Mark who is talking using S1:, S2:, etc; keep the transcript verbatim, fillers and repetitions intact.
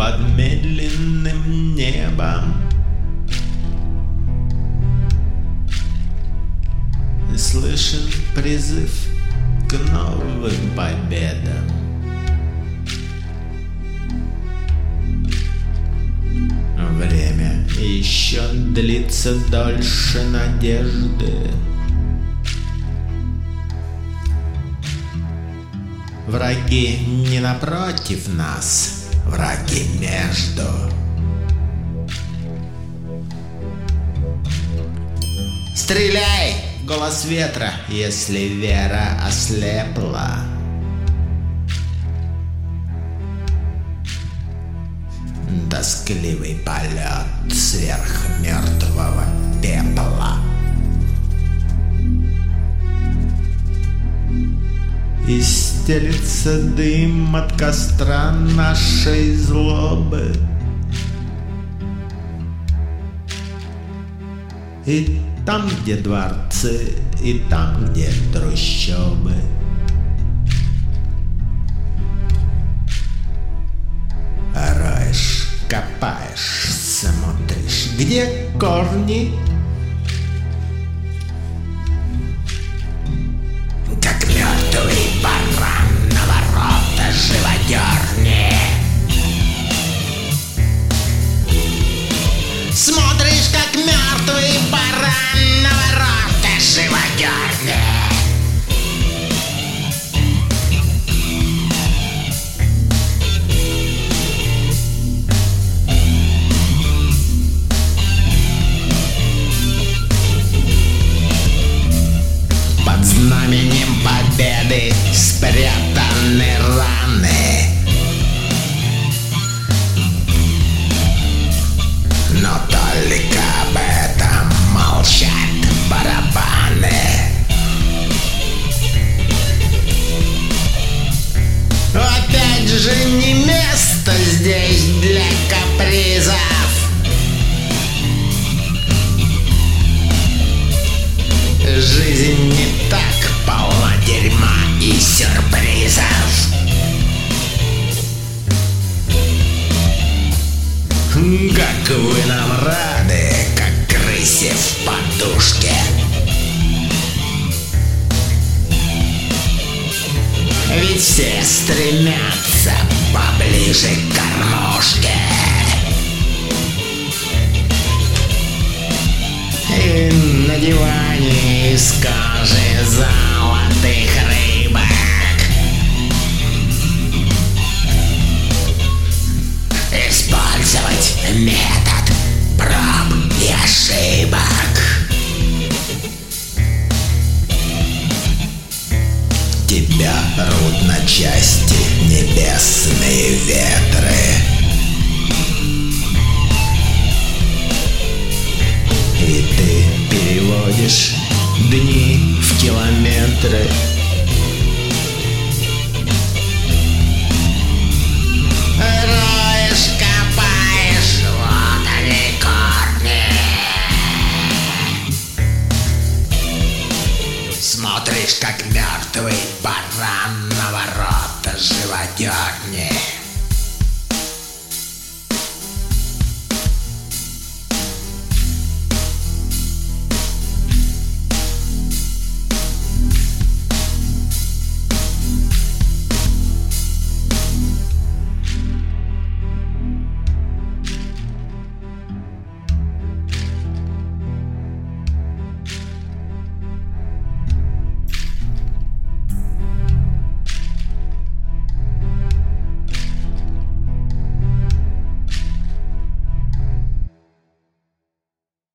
S1: под медленным небом. Слышен призыв к новым победам. Время еще длится дольше надежды. Враги не напротив нас, враги между. Стреляй, голос ветра, если вера ослепла. Тоскливый полет сверх мертвого пепла. И стелится дым от костра нашей злобы. И там, где дворцы, и там, где трущобы. Роешь, копаешь, смотришь, где корни? Как мертвый баран на ворота живодерни. Смотришь, как мертвый баран на ворота живодерни. Под знаменем победы спрятаны раны. Но только об этом молчат барабаны. Опять же не место здесь для капризов. Жизнь не так полна дерьма и сюрпризов. Как вы нам рады, как крысе в подушке. Ведь все стремятся поближе к кормушке. И на диване из кожи золотых рыбок использовать метод проб и ошибок. Тебя рвут на части небесные ветры. И ты переводишь дни в километры. Роешь, копаешь, вот они корни. Смотришь, как мертвый баран на ворота живодерни.